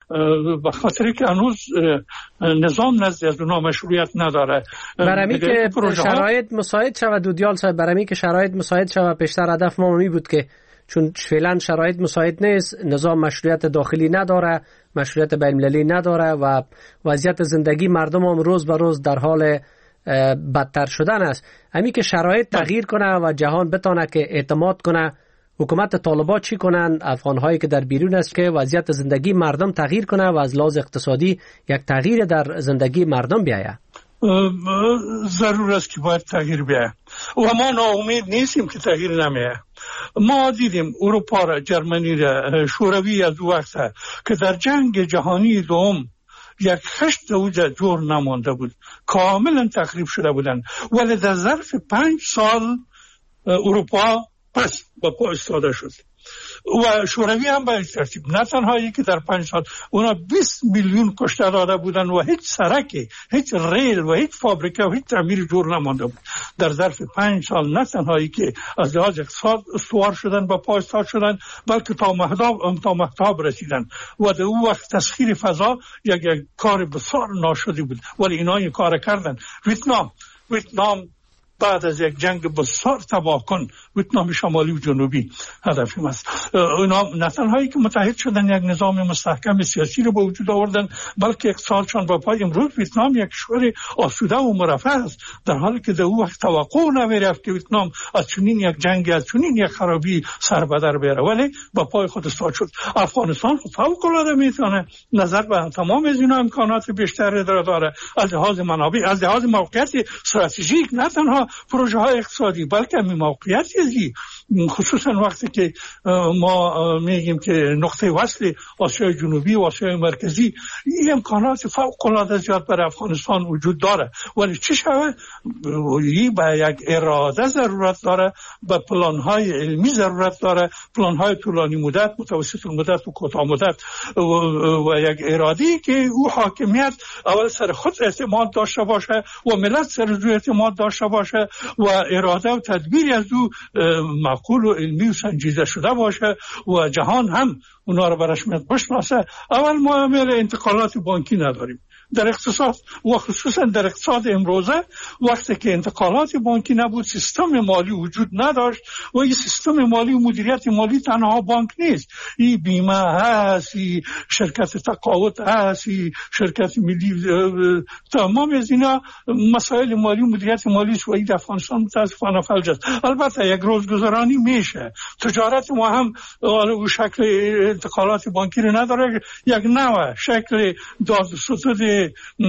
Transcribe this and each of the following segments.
به خاطر که هنوز نظام نزد از اونها مشروعیت نداره. برای که شرایط مساعد شود دودیال صاحب، برای که شرایط مساعد شود، پیشتر هدف ما می بود که چون فعلا شرایط مساعد نیست، نظام مشروعیت داخلی نداره، مشروعیت بین‌المللی نداره و وضعیت زندگی مردم هم روز به روز در حال بدتر شدن است. همین که شرایط تغییر کنه و جهان بتونه که اعتماد کنه، حکومت طالبان چی کنن، افغان‌هایی که در بیرون است که وضعیت زندگی مردم تغییر کنه و از لحاظ اقتصادی یک تغییر در زندگی مردم بیاید. ضرور است که باید تغییر بیاید و ما ناامید نیستیم که تغییر نمیاد. ما دیدیم اروپا را، جرمنی را، شوروی از وقت که در جنگ جهانی دوم یک خشت اوج جور نمانده بود، کاملا تخریب شده بودن، ولی در ظرف 5 سال اروپا پس با پا ایستاده شد و شوروی هم به این ترتیب. نه تنها که در 5 سال اونا 20 میلیون کشته داده بودن و هیچ سرکی، هیچ ریل و هیچ فابریکه و هیچ تعمیر جور نمانده بود. در ظرف 5 سال نه تنها که از لحاظ اقتصاد استوار شدن، با پا ایستاد شدن، بلکه تا مهتاب رسیدن و در اون وقت تسخیر فضا یک کار بسیار ناشدی بود، ولی اینا این کار کردن. ویتنام بعد از یک جنگ بسیار تباه کن، ویتنام شمالی و جنوبی هدفیم است. اونا نه تنهایی که متحد شدن یک نظام مستحکم سیاسی رو به وجود آوردن، بلکه اقتصادشان با پای. امروز ویتنام یک کشور آسوده و مرفه است، در حالی که در اون وقت توقع نمیرفت که ویتنام از چنین یک جنگ، از چنین یک خرابی سر به در بره، ولی با پای خود استاد شد. افغانستان فوق العاده میتونه نظر به تمام از اینا امکانات بیشتری داره، از لحاظ منابع، از لحاظ موقعیت استراتژیک، نه تنها پروژه های اقتصادی بلکه موقعیت ازی، خصوصا وقتی که ما میگیم که نقطه وصل آسیای جنوبی و آسیای مرکزی، این امکانات فوق العاده زیاد برای افغانستان وجود داره. ولی چه شود؟ این به یک اراده ضرورت داره، به پلان های علمی ضرورت داره، پلان های طولانی مدت، متوسط مدت و کوتاه مدت و یک اراده‌ای که او حاکمیت اول سر خود اعتماد داشته باشه و ملت سر او اعتماد داشته باشه و اراده و تدبیری از او معقول و علمی و سنجیده شده باشه و جهان هم اونا رو به رسمیت بشناسه. اول ما انتقالات بانکی نداریم در اقتصاد و خصوصا در اقتصاد امروزه. وقتی که انتقالات بانکی نبود، سیستم مالی وجود نداشت و این سیستم مالی و مدیریت مالی تنها بانک نیست، این بیمه هست، این شرکت تقاعد هست، این شرکت ملی، تمام از اینا مسائل مالی و مدیریت مالی است و این افغانستان متاسفانه فلج است. البته یک روزگذرانی میشه، تجارت ما هم و شکل انتقالات بانکی رو نداره، یک نوع شکل دادوستد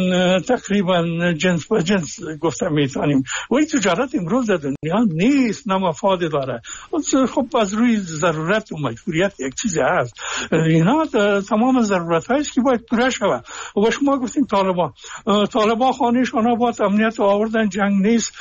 تقریبا جنس به جنس گفته میتونیم و این تجارت امروز در دنیا نیست، نه مفاد داره. خب از روی ضرورت و مجبوریت یک چیزی هست، اینا تمام ضرورت هاییست که باید پوره شود. و شما گفتیم طالبان خانهشان آباد، امنیت آوردن، جنگ نیست،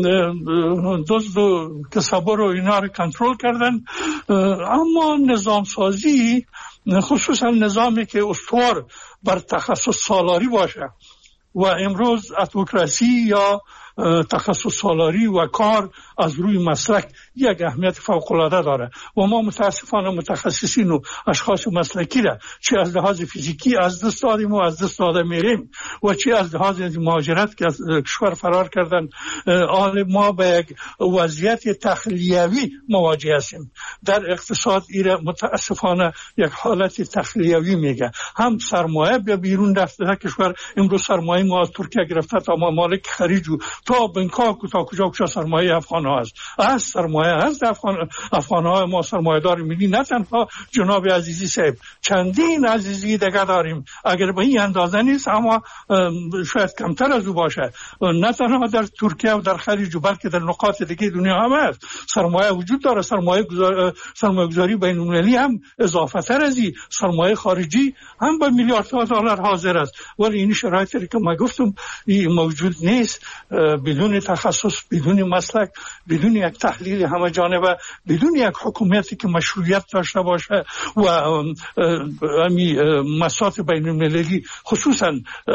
دزد و کسبر و اینا رو کنترل کردن. اما نظام سازی، خصوصا نظامی که استوار بر تخصص سالاری باشه و امروز اتوکراسی یا تخصص سالاری و کار از روی مسلک یک اهمیت فوق العاده داره و ما متاسفانه متخصصین و اشخاص مسلکی را چه از لحاظ فیزیکی از دست دادیم و از دست داده میریم و چه از لحاظ مهاجرت که از کشور فرار کردن. ما به یک وضعیت تخلیوی مواجه هستیم. در اقتصاد ایره متاسفانه یک حالت تخلیوی میگه، هم سرمایه به بیرون رفته کشور. امروز سرمایه ما از ترکیه گرفته تا ممالک خلیج و تا بنکاک تا کجا سرمایه افغان ها هست. از سرمایه هست افغان ها. ما سرمایه دار ملی نه تنها جناب عزیزی صاحب، چندین عزیزی دیگه داریم. اگر به این اندازه نیست اما شاید کمتر از او باشه. نه تنها در ترکیه و در خلیج بلکه در نقاط دیگه دنیا هم هست سرمایه وجود داره. سرمایه گذاری بین المللی هم اضافه تر از این سرمایه خارجی هم به میلیاردها دلار حاضر است. ولی این شرایطی که ما گفتم این موجود نیست. بدون تخصص، بدون مسلک، بدون یک تحلیل همه جانبه، بدون یک حکومتی که مشروعیت داشته باشه و مسائل بین المللی، خصوصا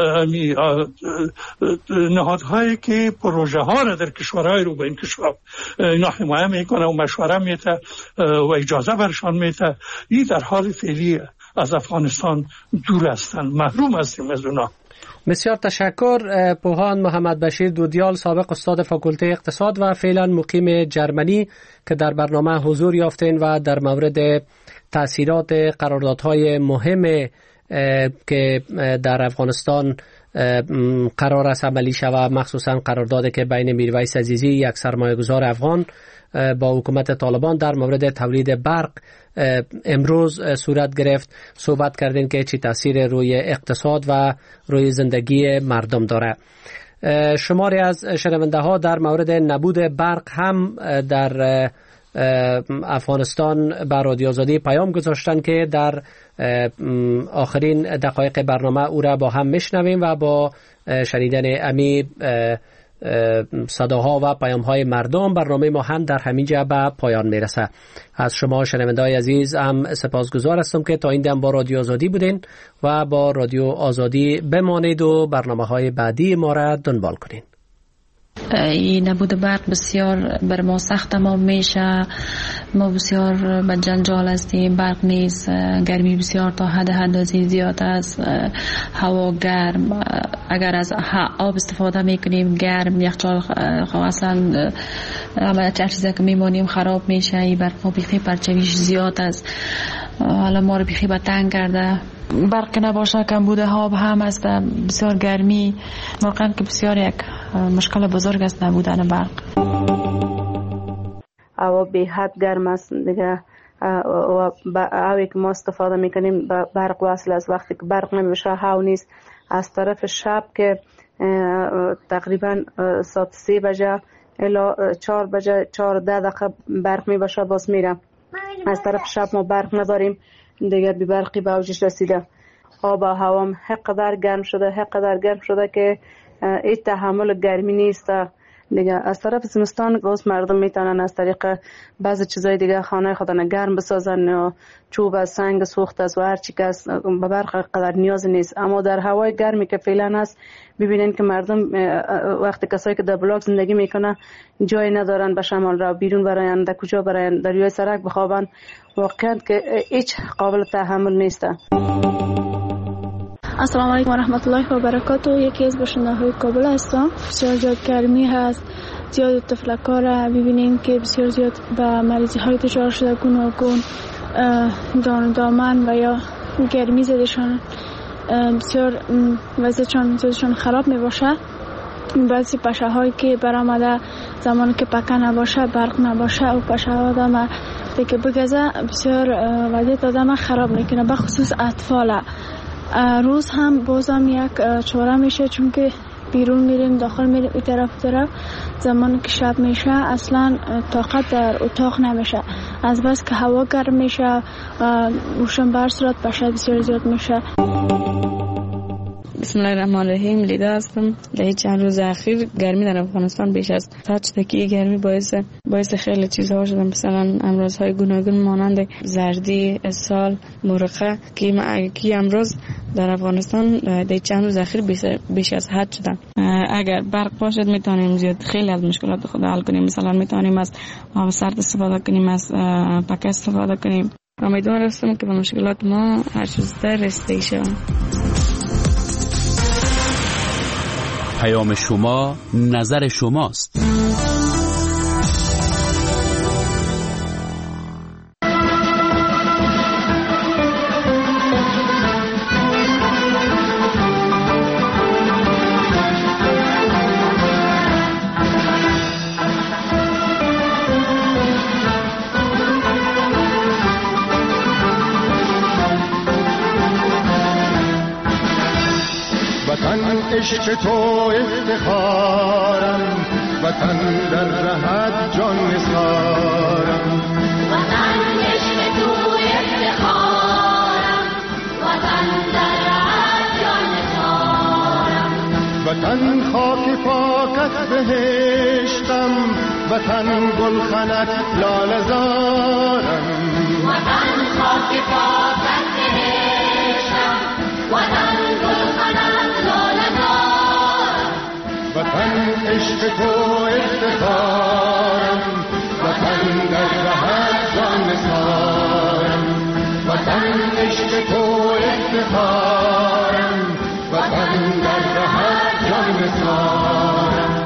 نهادهایی که پروژه ها را در کشورهای رو به انکشاف اینا حمایت میکنه و مشوره میده و اجازه برشان میده، این در حال فعلی از افغانستان دور هستند، محروم هستیم از اونا. بسیار تشکر. پوهان محمد بشیر دودیال، سابق استاد فاکولته اقتصاد و فعلا مقیم جرمنی که در برنامه حضور یافتین و در مورد تأثیرات قراردادهای مهم که در افغانستان قرار است عملی شود، مخصوصا قراردادی که بین میرویس عزیزی یک سرمایه‌گذار افغان با حکومت طالبان در مورد تولید برق امروز صورت گرفت، صحبت کردیم که چی تاثیر روی اقتصاد و روی زندگی مردم داره. شماری از شنونده ها در مورد نبود برق هم در افغانستان بر رادیو آزادی پیام گذاشتن که در آخرین دقایق برنامه او را با هم میشنویم و با شنیدن امی صداها و پیام‌های مردم برنامه ما هم در همین جا به پایان میرسه. از شما شنونده‌های عزیز هم سپاسگزار هستم که تا این دم با رادیو آزادی بودین و با رادیو آزادی بمانید و برنامه‌های بعدی ما را دنبال کنین. این نبود برق بسیار بر ما سخت تمام میشه. ما بسیار به جنجال هستیم. برق نیست، گرمی بسیار تا حد اندازه زیاد است، هوا گرم، اگر از آب استفاده میکنیم گرم، یخچال اصلا هر چیزی که میمونیم خراب میشه. این برق ما بیخی پرچویش زیاد است، حالا ما رو بیخی به تنگ کرده. برق نباشه کمبود آب هم است، بسیار گرمی، واقعا که بسیار یک مشکل بزرگ است نبودن برق. هوا به حد گرم است دیگه و هوایی که ما استفاده میکنیم برق وصل است. وقتی که برق نمیشه هوا نیست. از طرف شب که تقریبا ساعت 3 بجه الا 4 بجه 4 دقیقه برق میباشه باز میره. از طرف شب ما برق نداریم دیگه، بی برقی به اوجش رسیده. آب و هوام حقدر گرم شده که هیچ تحمل گرمی نیست دیگه. از طرف زمستان باز مردم میتونن از طریق بعضی چیزای دیگه خانه خودن گرم بسازن، یا چوب از سنگ سوخت از و هر چی که به برق قدر نیاز نیست. اما در هوای گرمی که فعلا هست ببینین که مردم وقتی کسایی که در بلاک زندگی میکنه جای ندارن به شمال را بیرون براین، در کجا براین، در روی سرک بخوابن، واقعا که هیچ قابل تحمل نیست. السلام علیکم و رحمت الله و برکاته. یکی از باشنده‌های کابل هستم. بسیار زیاد گرمی هست، زیاد تفلک‌ها را ببینیم که بسیار زیاد به مریضی‌های دچار شده، گوناگون دان دامن و یا گرمی زدشان بسیار وضعشان خراب میباشه. بعضی پشه‌هایی که برآمده زمانی که پکه نباشه، برق نباشه و پشه‌ها آدم دیگه بگذه بسیار وضعیت آدم خراب میکنه، به خصوص اطفال. روز هم بازم یک چاره میشه، چون که بیرون میریم داخل میریم این طرف زمانی که شب میشه اصلا طاقت در اتاق نمیشه، از بس که هوا گرم میشه روشن بر صورت بشه بسیار زیاد میشه. بسم الله الرحمن الرحیم. لیدا هستم. در چند روز اخیر گرمی در افغانستان بیش از حد شده که گرمی باعث خیلی چیزها شده، مثلا امراض‌های گوناگون مانند زردی، اسهال، مرقه که امراض در افغانستان در چند روز اخیر بیش از حد شدن. اگر برق باشد میتونیم زیاد خیلی از مشکلات خود حل کنیم. مثلا میتونیم از آب سرد استفاده کنیم، از پکه استفاده کنیم. امیدوار هستم که به مشکلات ما هر چیز در رسیده شویم. پیام شما نظر شماست. عشق تو افتخارم، وطن در رهت جان نثارم. وطن عشق تو افتخارم، وطن در رهت جان نثارم. وطن خاک پاکت بهشتم، وطن گلخنت لاله زارم. وطن خاک پاکت بهشتم، وطن گلخنت لاله زارم. وطن عشق تو افتخارم، وطن در رهت جان نثارم. وطن عشق تو افتخارم، وطن در دهد جان نثارم.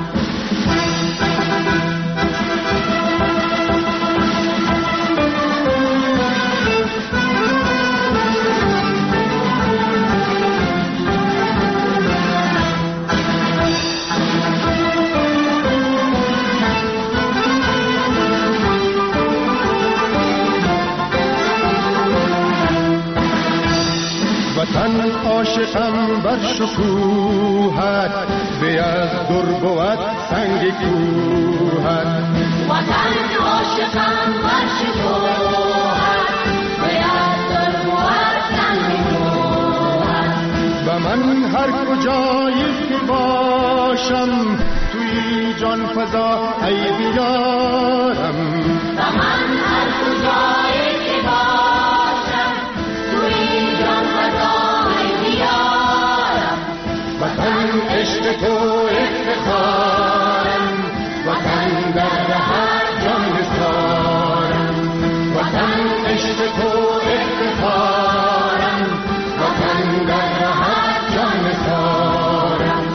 وطن عاشقم بر شکوهت، به از در بود سنگ کوهت. وطن عاشقم بر شکوهت، به از در بود سنگ کوهت. و من هر کجایی که باشم، توی جان فضا ای بیارم. و من هر کجایی که باشم، توی جان فضا ای بیارم. وطن عشق تو افتخارم، وطن در دهد جان نثارم. وطن عشق تو افتخارم، وطن در دهد جان نثارم.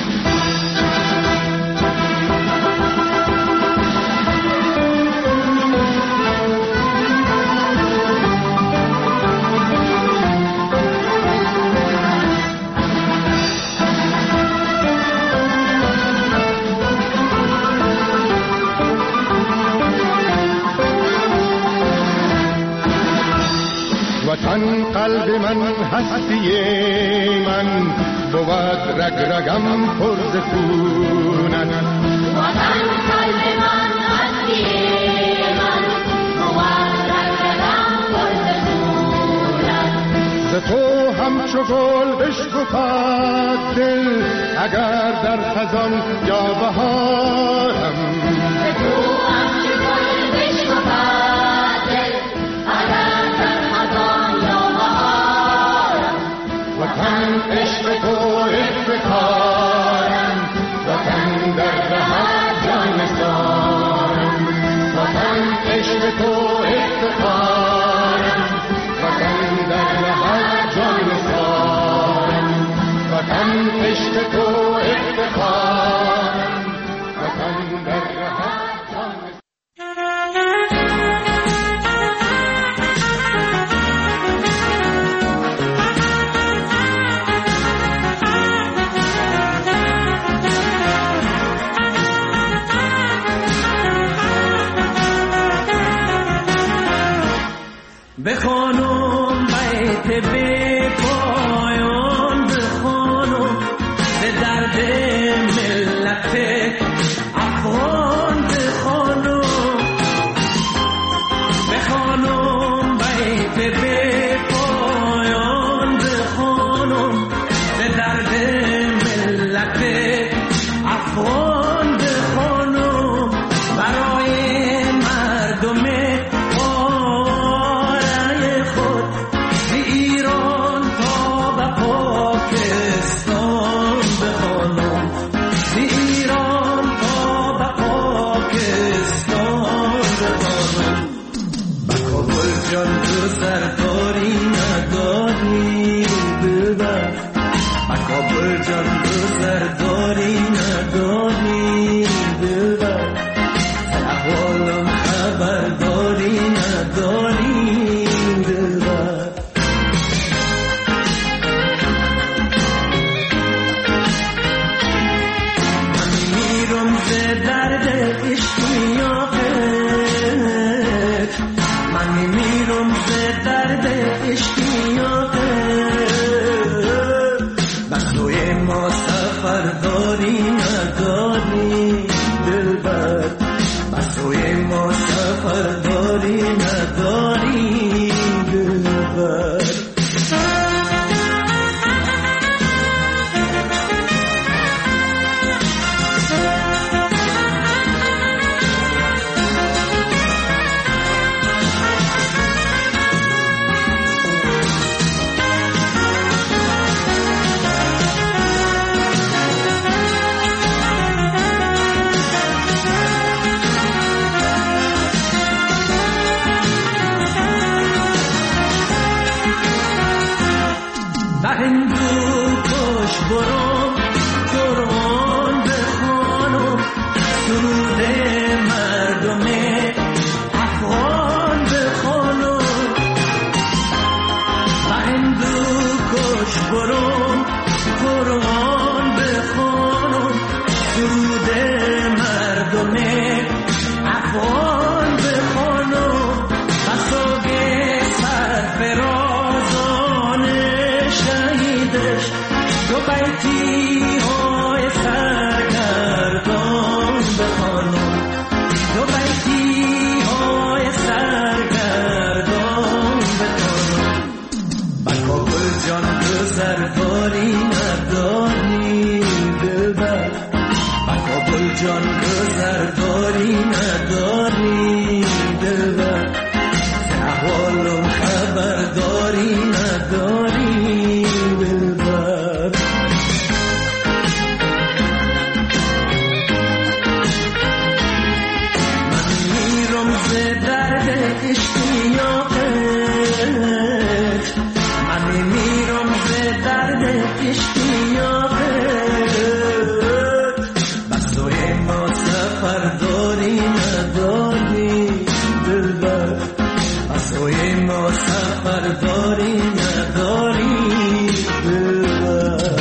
وطن قلب من هستی من، بود رگ رگم پر ز خونت. وطن قلب من هستی من، بود رگ رگم پر ز خونت. ز تو همچو گل بشکفد دل، اگر در خزان یا بهارم. ز تو همچو گل بشکفد دل، اگر در خزان یا بهارم. وطن عشق تو افتخارم، وطن در دهد جان نثارم. وطن عشق تو افتخارم، وطن در دهد جان نثارم. وطن عشق تو افتخارم، وطن در دهد جان نثارم. بخوانم بیت بی پایان، بخوانم به درد ملت کش برم قرآن بخوانم درود مردم افغان بخوانم و هندو کش برم قرآن بخوانم درود مردم افغان بخوانم و سوگ سرفرازان شهیدش دو بیتی های سرگردان بخوانم دو بیتی های سرگردان بخوانم با کابل جان گذرداری نداری دلبر با کابل جان گذرداری نداری دلبر احوالم خبرداری نداری دلبر من میرم ز درد اشتیاقت من میرم ز درد اشتیاقت بس توی ما سفرداری نداری دلبر بس توی ما سفرداری نداری دلبر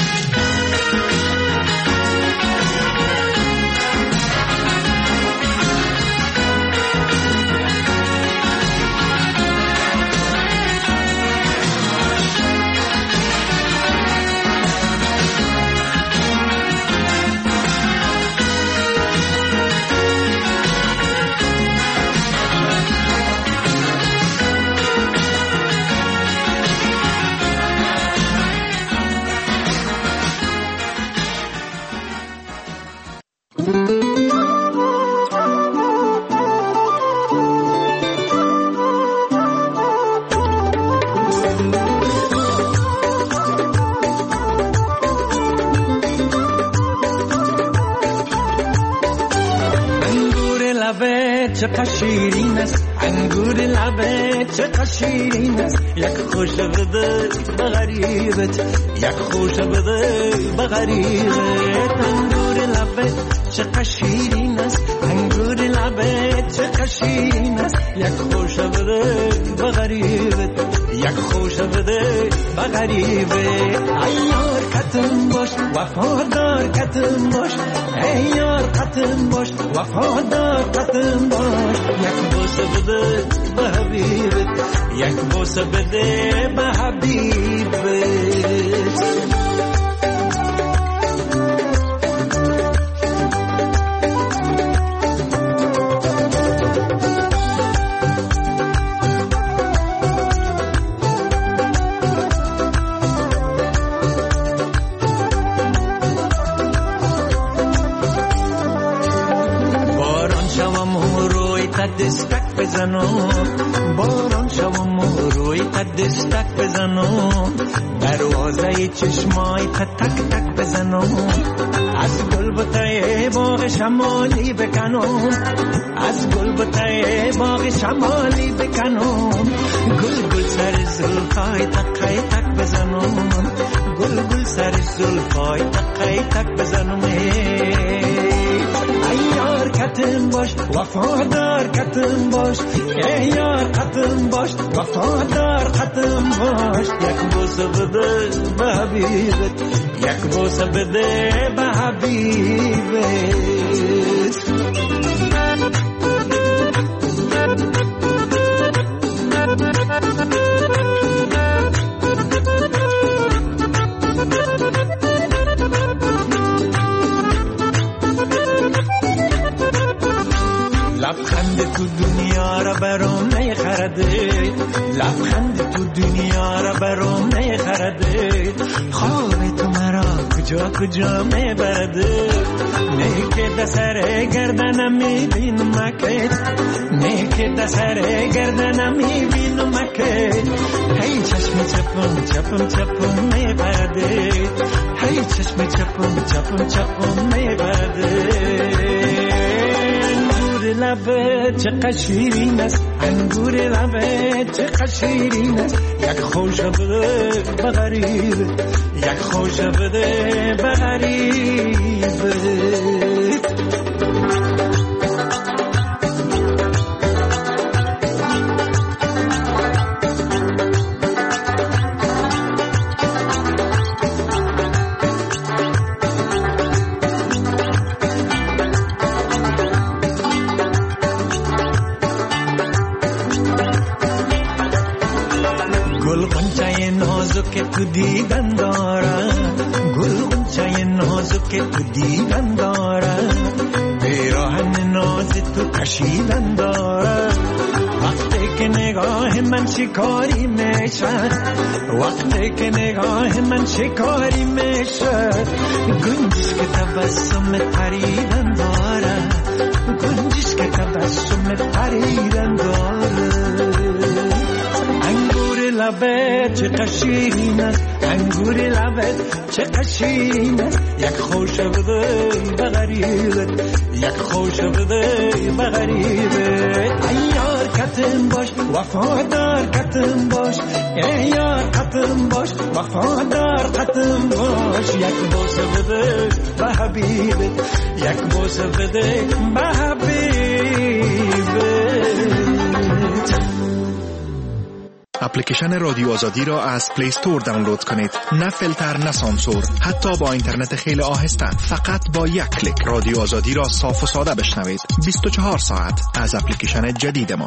چقدر شیرین است انگور لبت چقدر شیرین است یک خوش بده به غریبت یک خوش بده به غریبت انگور لبت چقدر شیرین است انگور لبت چقدر شیرین است یک خوش بده به غریبت یک خوش بده به غریبت ای یار قطم باش وفادار قطم باش ای یار قطم باش وفادار قطم باش یک بوسه بده به حبیبت یک بوسه بده به حبیبت دستک بزنم باران شوم روی دستک بزنم دروازه چشمای تک تک بزنم از گلبته باغ شمالی بکنم از گلبته باغ شمالی بکنم گل گل سر زلفای تک تک بزنم گل گل سر زلفای تک تک بزنم ای یار قطم باش وفادار قطم باش ای یار قطم باش وفادار قطم باش یک بوسه بده به حبیبت یک بوسه بده به حبیبت لبخند تو دنیا را برام نخرده لبخند تو دنیا را برام نخرده خواب تو مرا کجا کجا میبرده نه که دسر گردنم میبینم مکت نه که دسر گردنم میبینم مکت هی چشم چپم چپم چپم میبرده هی چشم چپم چپم چپم میبرده لبت چقدر شیرین است انگور لبت، چقدر شیرین است یک خوش بده بغریبه، یک خوش بده بغریبه. که تو دیدن دارم، گل غنچه نازک که تو دیدن دارم، پیراهن ناز تو کشیدن دارم. وقتی که نگاه من شکاری میشد، وقتی که نگاه من شکاری میشد، گنجش که تبسم پریدن دارم، گنجش که تبسم پریدن دارم. لبت چقدر شیرین است انگور لبت، چقدر شیرین است یک خوش بده بغریبت، یک خوش بده بغریبت. ای یار کتم باش وفادار کتم باش، ای یار کتم باش وفادار کتم باش. یک بوسه بده به حبیبت، یک بوسه بده به حبیبت. اپلیکیشن رادیو آزادی را از پلی استور دانلود کنید. نه فیلتر نه سانسور، حتی با اینترنت خیلی آهسته، فقط با یک کلیک رادیو آزادی را صاف و ساده بشنوید 24 ساعت از اپلیکیشن جدید ما.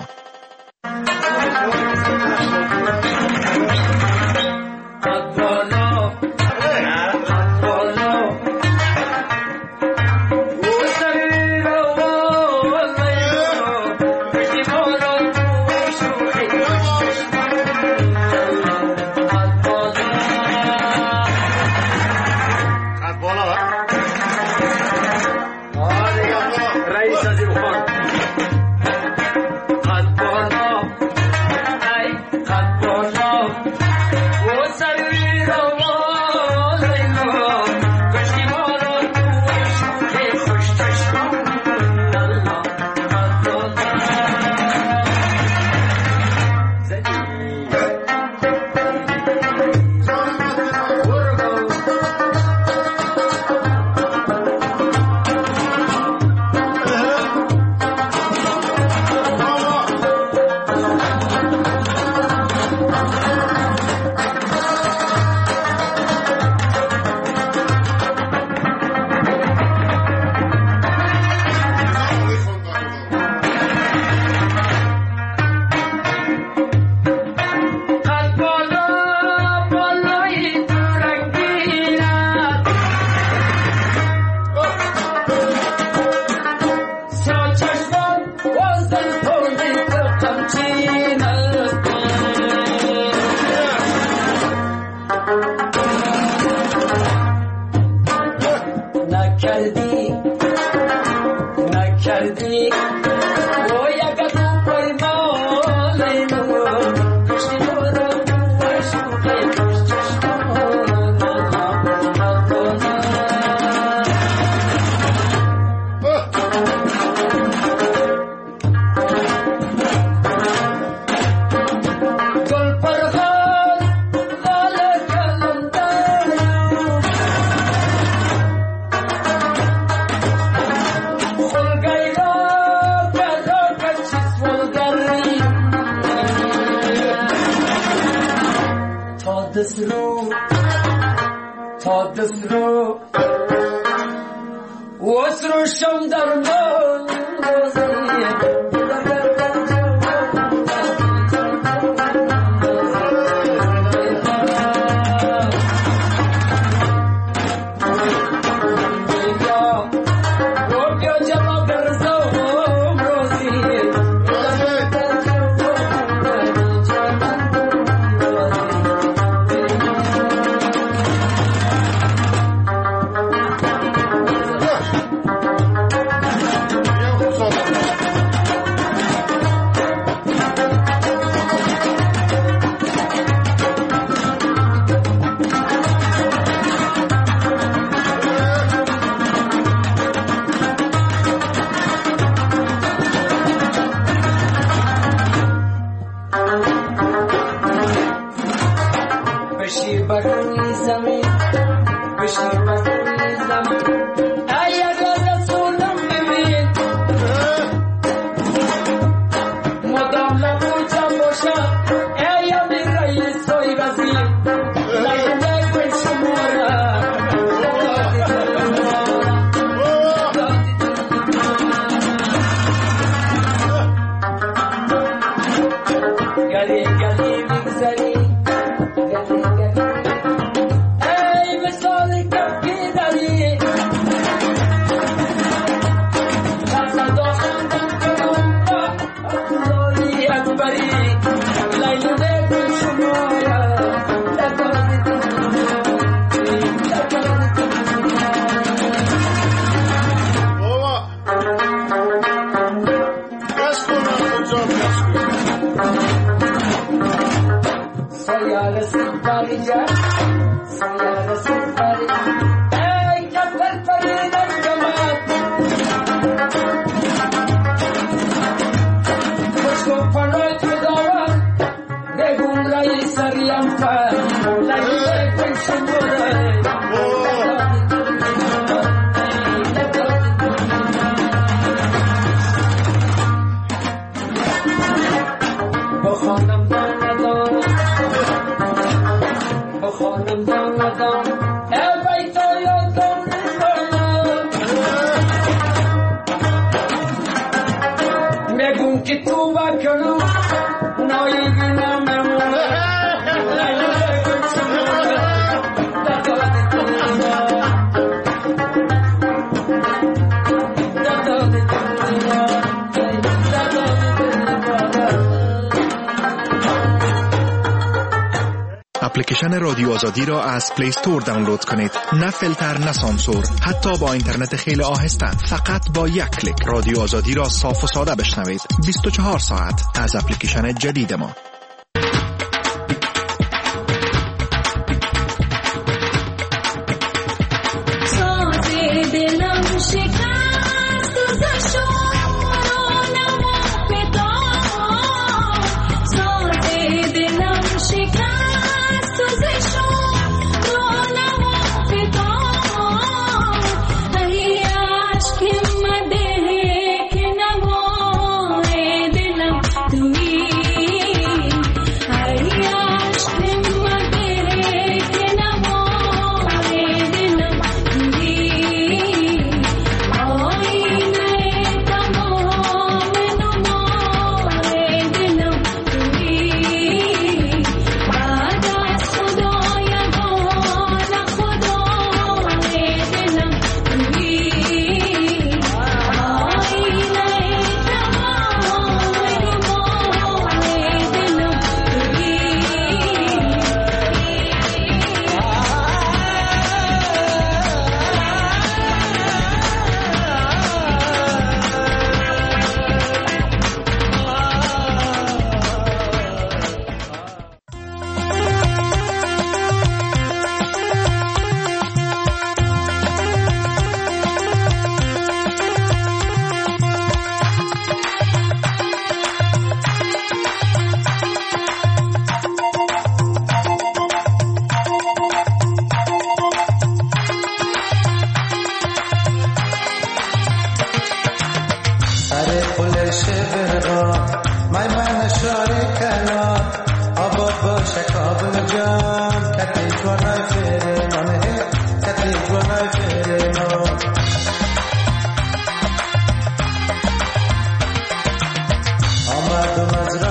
اپلیکیشن رادیو آزادی را از پلی استور دانلود کنید. نه فیلتر نه سانسور، حتی با اینترنت خیلی آهسته، فقط با یک کلیک رادیو آزادی را صاف و ساده بشنوید 24 ساعت از اپلیکیشن جدید ما.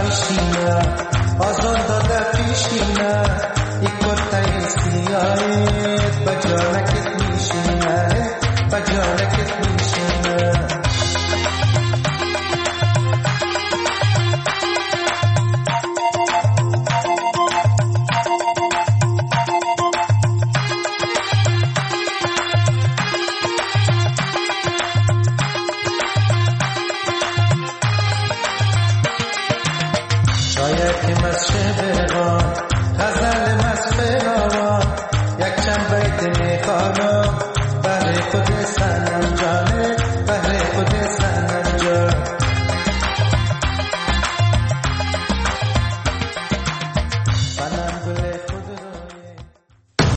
آزان داده پیشینه یک بطه سیایی